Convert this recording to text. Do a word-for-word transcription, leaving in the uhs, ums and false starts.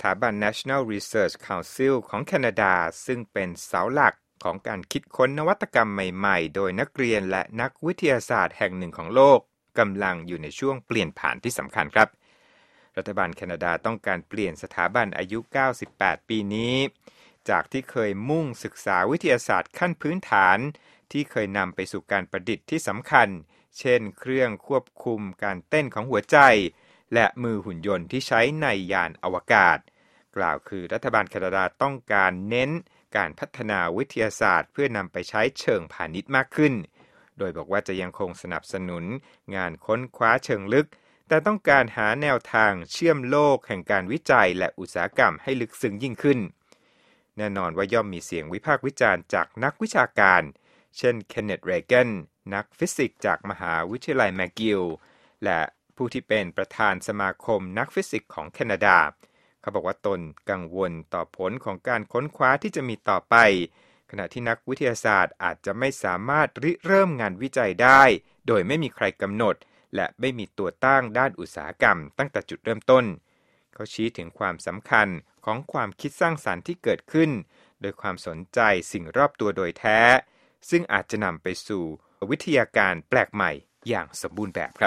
ถาบัน National Research Council ของแคนาดาซึ่งเป็นเสาหลักของการคิดค้นนวัตกรรมใหม่ๆโดยนักเรียนและนักวิทยาศาสตร์แห่งหนึ่งของโลกกำลังอยู่ในช่วงเปลี่ยนผ่านที่สำคัญครับรัฐบาลแคนาดาต้องการเปลี่ยนสถาบันอายุเก้าสิบแปดปีนี้จากที่เคยมุ่งศึกษาวิทยาศาสตร์ขั้นพื้นฐานที่เคยนำไปสู่การประดิษฐ์ที่สำคัญเช่นเครื่องควบคุมการเต้นของหัวใจและมือหุ่นยนต์ที่ใช้ในยานอวกาศกล่าวคือรัฐบาลแคนาดาต้องการเน้นการพัฒนาวิทยาศาสตร์เพื่อนำไปใช้เชิงพาณิชย์มากขึ้นโดยบอกว่าจะยังคงสนับสนุนงานค้นคว้าเชิงลึกแต่ต้องการหาแนวทางเชื่อมโลกแห่งการวิจัยและอุตสาหกรรมให้ลึกซึ้งยิ่งขึ้นแน่นอนว่าย่อมมีเสียงวิพากษ์วิจารณ์จากนักวิชาการเช่นเคนเนธ เรแกนนักฟิสิกส์จากมหาวิทยาลัยแมคกิลและผู้ที่เป็นประธานสมาคมนักฟิสิกส์ของแคนาดาเขาบอกว่าตนกังวลต่อผลของการค้นคว้าที่จะมีต่อไปขณะที่นักวิทยาศาสตร์อาจจะไม่สามารถริเริ่มงานวิจัยได้โดยไม่มีใครกำหนดและไม่มีตัวตั้งด้านอุตสาหกรรมตั้งแต่จุดเริ่มต้นเขาชี้ถึงความสำคัญของความคิดสร้างสรรค์ที่เกิดขึ้นโดยความสนใจสิ่งรอบตัวโดยแท้ซึ่งอาจจะนำไปสู่วิทยาการแปลกใหม่อย่างสมบูรณ์แบบครับ